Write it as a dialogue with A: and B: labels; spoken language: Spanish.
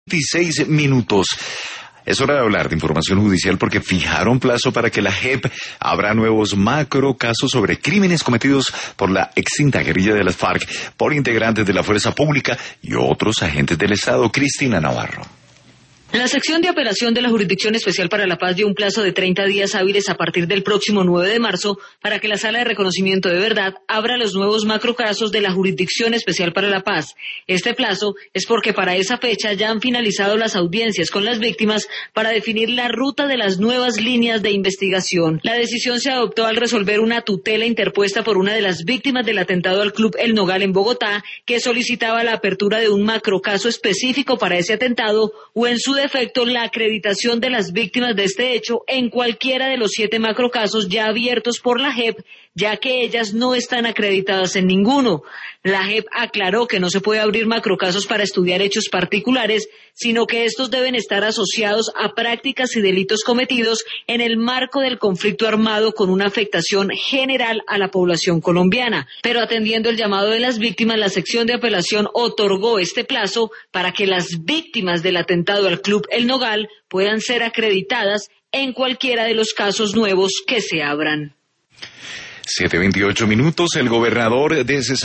A: 26 minutos. Es hora de hablar de información judicial porque fijaron plazo para que la JEP abra nuevos macro casos sobre crímenes cometidos por la extinta guerrilla de las FARC por integrantes de la fuerza pública y otros agentes del Estado. Cristina Navarro.
B: La sección de apelación de la Jurisdicción Especial para la Paz dio un plazo de 30 días hábiles a partir del próximo 9 de marzo para que la Sala de Reconocimiento de Verdad abra los nuevos macrocasos de la Jurisdicción Especial para la Paz. Este plazo es porque para esa fecha ya han finalizado las audiencias con las víctimas para definir la ruta de las nuevas líneas de investigación. La decisión se adoptó al resolver una tutela interpuesta por una de las víctimas del atentado al Club El Nogal en Bogotá, que solicitaba la apertura de un macrocaso específico para ese atentado o en su defecto la acreditación de las víctimas de este hecho en cualquiera de los 7 macrocasos ya abiertos por la JEP, ya que ellas no están acreditadas en ninguno. La JEP aclaró que no se puede abrir macrocasos para estudiar hechos particulares, sino que estos deben estar asociados a prácticas y delitos cometidos en el marco del conflicto armado con una afectación general a la población colombiana. Pero atendiendo el llamado de las víctimas, la sección de apelación otorgó este plazo para que las víctimas del atentado al Club El Nogal puedan ser acreditadas en cualquiera de los casos nuevos que se abran.
A: 7:28 minutos. El gobernador de